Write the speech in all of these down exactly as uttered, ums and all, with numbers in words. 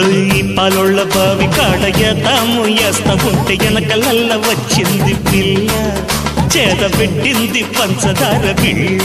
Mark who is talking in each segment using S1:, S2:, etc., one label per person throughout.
S1: పాలోళ్ళ బావి కాడ ఎతాము వేస్తా ఉంటే వెనకలల్ల వచ్చింది పిల్ల చేత పెట్టింది పంచదార పిల్ల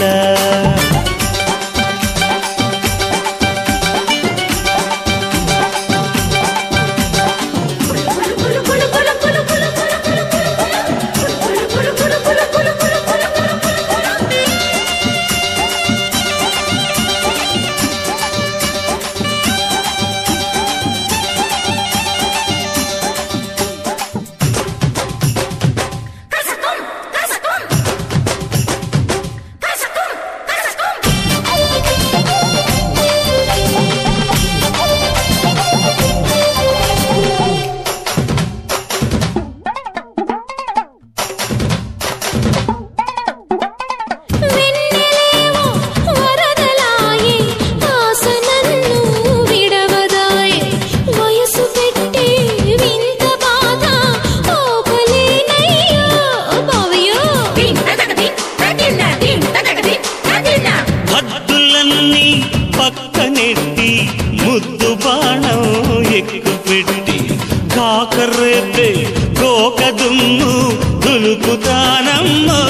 S1: పక్కనెట్టి ముద్దు బాణం ఎక్కు పెట్టి కాకరేపే గోక దుమ్ము దులుపుతానమ్మో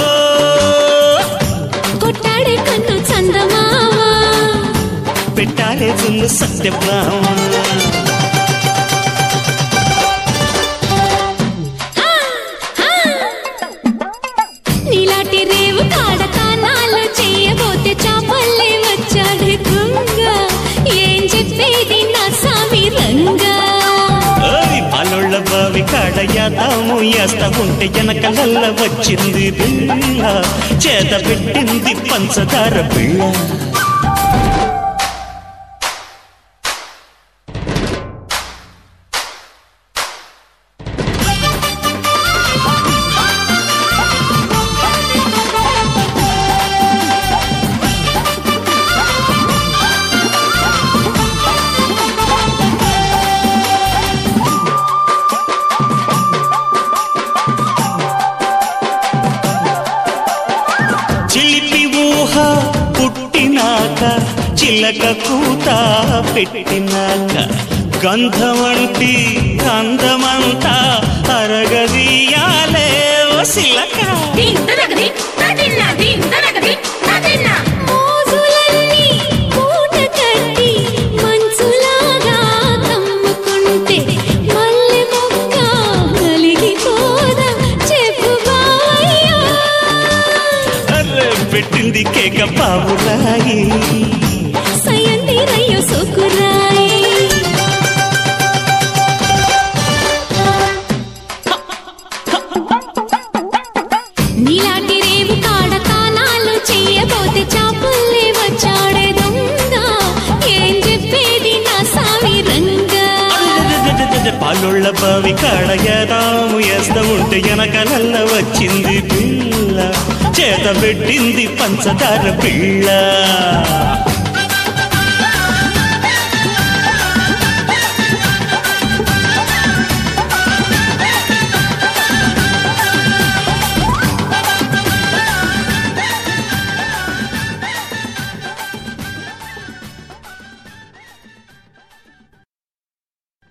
S2: కొట్టాడే కన్ను చందమావా
S1: పెట్టాలే దున్ను సత్యభామ
S2: నీలాంటి రేవు కాడ కానాలు చెయ్యబోతే చాపల్లే వచ్చాడే కుంగ ఏం చెప్పేది నా సామి రంగా
S1: పాలోళ్ళ బావి కాడ యాతాము వేస్తా ఉంటే వెనకలల్ల వచ్చింది పిల్ల చేత పెట్టింది పంచదార పిల్ల చిలిపి ఊహ పుట్టినాక చిలక కూత పెట్టినాక గంధమంటి అందమంతా అరగదీయాలే ఓ సిలక
S2: మోజులన్నీ మూట కట్టి మంచులాగా కమ్ముకుంటే మల్లె మొక్క నలిగిపోదా చెప్పు బావయ్యా
S1: అర్రె పెట్టింది కేక పావురాయి
S2: సయంది రయ్యో సోకురాయి నీలాంటి రేవు కాడ కానాలు చెయ్యబోతే చాపల్లే వచ్చాడే దొంగ ఏం చెప్పేది నా సామి రంగా
S1: పాలోళ్ళ బావి కాడ యాదాము వేస్తా ఉంటే వెనకలల్ల వచ్చింది పిల్ల చేత పెట్టింది పంచదార పిల్ల